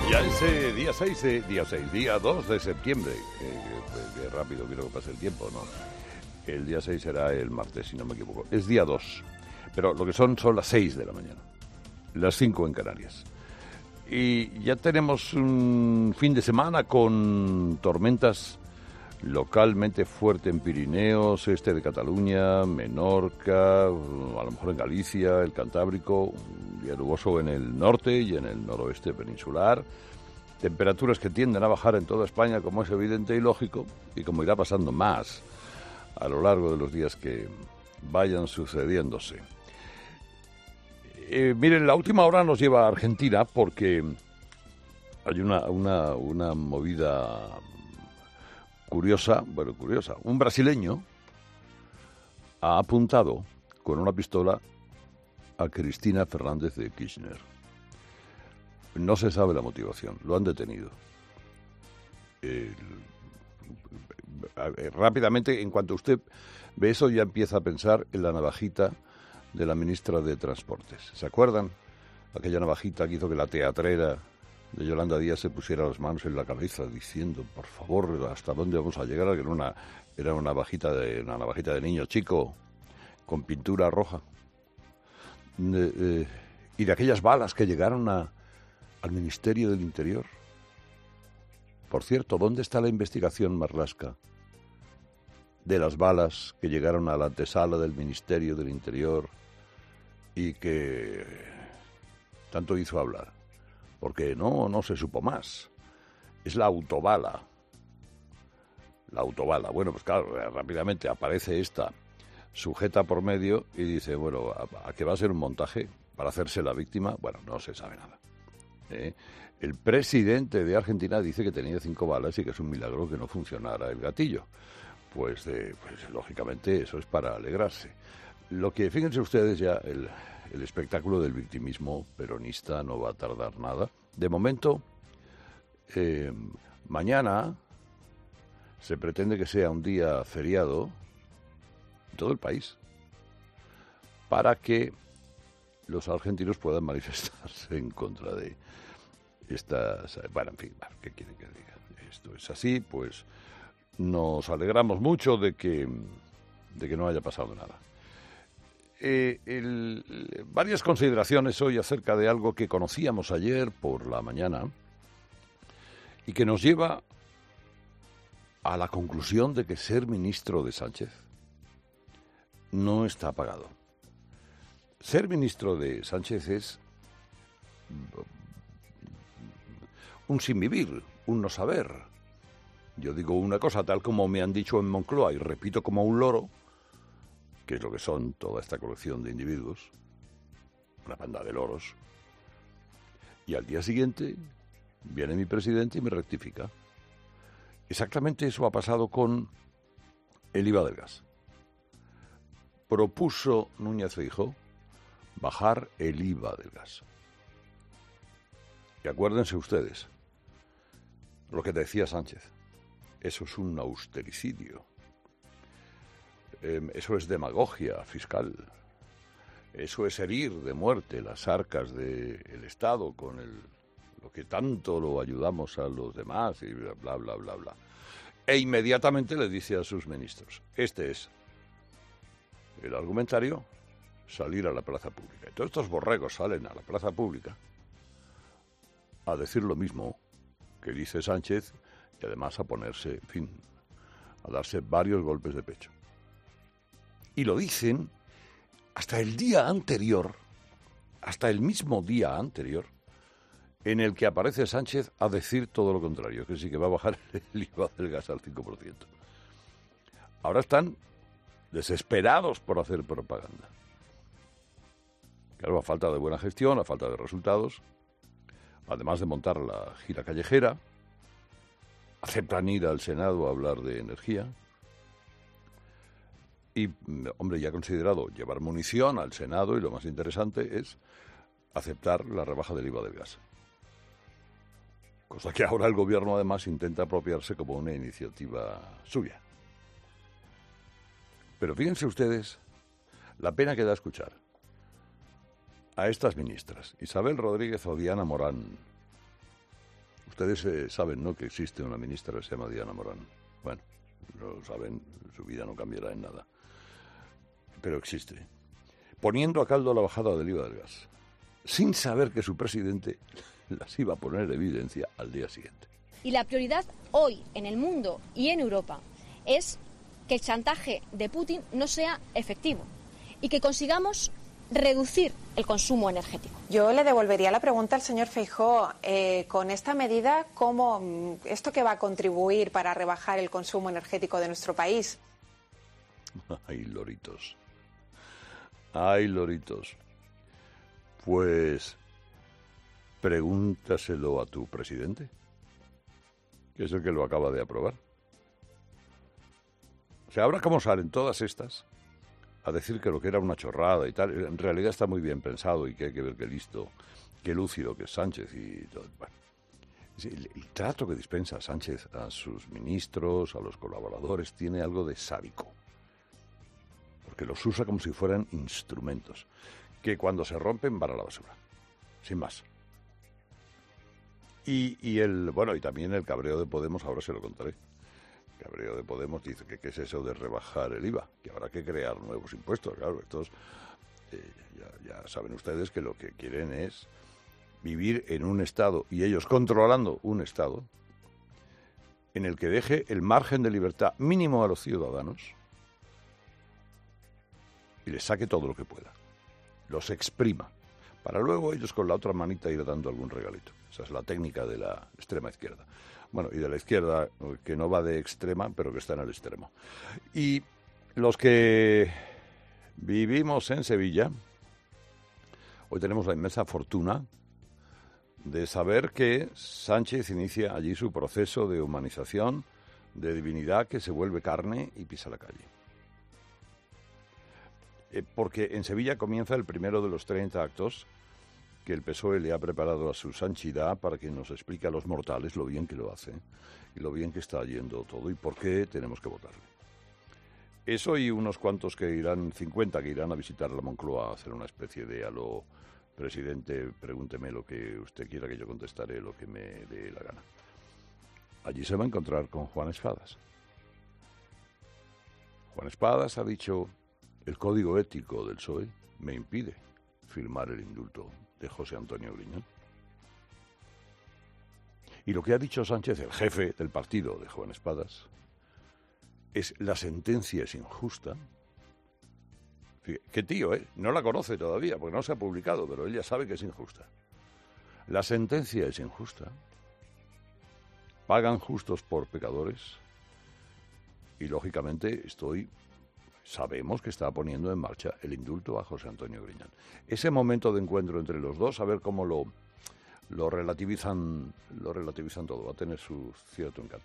Ya ese día 2 de septiembre, que rápido quiero que pase el tiempo, ¿no? El día 6 será el martes, si no me equivoco. Es día 2, pero lo que son las 6 de la mañana, las 5 en Canarias. Y ya tenemos un fin de semana con tormentas localmente fuerte en Pirineos, este de Cataluña, Menorca, a lo mejor en Galicia, el Cantábrico, un día nuboso en el norte y en el noroeste peninsular. Temperaturas que tienden a bajar en toda España, como es evidente y lógico, y como irá pasando más a lo largo de los días que vayan sucediéndose. Miren, la última hora nos lleva a Argentina porque hay una movida curiosa. Un brasileño ha apuntado con una pistola a Cristina Fernández de Kirchner. No se sabe la motivación, lo han detenido. Rápidamente, en cuanto usted ve eso, ya empieza a pensar en la navajita de la ministra de Transportes. ¿Se acuerdan? Aquella navajita que hizo que la teatrera de Yolanda Díaz se pusiera las manos en la cabeza diciendo, por favor, ¿hasta dónde vamos a llegar? Que era una navajita de niño chico con pintura roja. Y de aquellas balas que llegaron al Ministerio del Interior. Por cierto, ¿dónde está la investigación, Marlaska, de las balas que llegaron a la antesala del Ministerio del Interior y que tanto hizo hablar? Porque no se supo más. Es la autobala. La autobala. Bueno, pues claro, rápidamente aparece esta sujeta por medio y dice, bueno, ¿a qué va a ser un montaje para hacerse la víctima? Bueno, no se sabe nada. El presidente de Argentina dice que tenía 5 balas y que es un milagro que no funcionara el gatillo. Pues lógicamente eso es para alegrarse. Lo que, fíjense ustedes ya, el espectáculo del victimismo peronista no va a tardar nada. De momento, mañana se pretende que sea un día feriado en todo el país para que los argentinos puedan manifestarse en contra de estas... Bueno, en fin, ¿qué quieren que diga? Esto es así, pues nos alegramos mucho de que no haya pasado nada. Varias consideraciones hoy acerca de algo que conocíamos ayer por la mañana y que nos lleva a la conclusión de que ser ministro de Sánchez no está pagado. Ser ministro de Sánchez es un sin vivir, un no saber. Yo digo una cosa tal como me han dicho en Moncloa y repito como un loro, que es lo que son toda esta colección de individuos, una banda de loros, y al día siguiente viene mi presidente y me rectifica. Exactamente eso ha pasado con el IVA del gas. Propuso Núñez Feijóo bajar el IVA del gas. Y acuérdense ustedes lo que decía Sánchez. Eso es un austericidio. Eso es demagogia fiscal. Eso es herir de muerte las arcas del Estado con lo que tanto lo ayudamos a los demás y bla, bla, bla, bla. E inmediatamente le dice a sus ministros, este es el argumentario, salir a la plaza pública. Y todos estos borregos salen a la plaza pública a decir lo mismo que dice Sánchez y además a ponerse, en fin, a darse varios golpes de pecho. Y lo dicen hasta el día anterior, hasta el mismo día anterior, en el que aparece Sánchez a decir todo lo contrario, que sí que va a bajar el IVA del gas al 5%. Ahora están desesperados por hacer propaganda. Claro, a falta de buena gestión, a falta de resultados, además de montar la gira callejera, aceptan ir al Senado a hablar de energía. Y, hombre, ya ha considerado llevar munición al Senado y lo más interesante es aceptar la rebaja del IVA del gas. Cosa que ahora el gobierno además intenta apropiarse como una iniciativa suya. Pero fíjense ustedes la pena que da escuchar a estas ministras, Isabel Rodríguez o Diana Morán, Ustedes saben, ¿no?, que existe una ministra que se llama Diana Morán. Bueno, lo saben, su vida no cambiará en nada. Pero existe. Poniendo a caldo la bajada del IVA del gas, sin saber que su presidente las iba a poner en evidencia al día siguiente. Y la prioridad hoy en el mundo y en Europa es que el chantaje de Putin no sea efectivo y que consigamos reducir el consumo energético. Yo le devolvería la pregunta al señor Feijóo. Con esta medida, ¿cómo esto que va a contribuir para rebajar el consumo energético de nuestro país? Ay, loritos. Ay, loritos. Pues pregúntaselo a tu presidente, que es el que lo acaba de aprobar. O sea, ahora cómo salen todas estas a decir que lo que era una chorrada y tal, en realidad está muy bien pensado y que hay que ver qué listo, qué lúcido que es Sánchez y todo. Bueno, el trato que dispensa Sánchez a sus ministros, a los colaboradores, tiene algo de sádico, porque los usa como si fueran instrumentos, que cuando se rompen van a la basura, sin más. Y también el cabreo de Podemos, ahora se lo contaré. Cabreo de Podemos dice que qué es eso de rebajar el IVA, que habrá que crear nuevos impuestos. Claro, estos ya saben ustedes que lo que quieren es vivir en un Estado, y ellos controlando un Estado, en el que deje el margen de libertad mínimo a los ciudadanos y les saque todo lo que pueda, los exprima, para luego ellos con la otra manita ir dando algún regalito. Esa es la técnica de la extrema izquierda. Bueno, y de la izquierda, que no va de extrema, pero que está en el extremo. Y los que vivimos en Sevilla, hoy tenemos la inmensa fortuna de saber que Sánchez inicia allí su proceso de humanización, de divinidad que se vuelve carne y pisa la calle. Porque en Sevilla comienza el primero de los 30 actos que el PSOE le ha preparado a su santidad para que nos explique a los mortales lo bien que lo hace y lo bien que está yendo todo y por qué tenemos que votarle. Eso y unos cuantos 50 que irán a visitar la Moncloa a hacer una especie de aló, presidente, pregúnteme lo que usted quiera que yo contestaré lo que me dé la gana. Allí se va a encontrar con Juan Espadas. Juan Espadas ha dicho: el código ético del PSOE me impide firmar el indulto de José Antonio Griñán. Y lo que ha dicho Sánchez, el jefe del partido de Juan Espadas, es: la sentencia es injusta. Qué tío, no la conoce todavía, porque no se ha publicado, pero él ya sabe que es injusta. La sentencia es injusta. Pagan justos por pecadores. Y lógicamente sabemos que está poniendo en marcha el indulto a José Antonio Griñán. Ese momento de encuentro entre los dos, a ver cómo lo relativizan todo, va a tener su cierto encanto.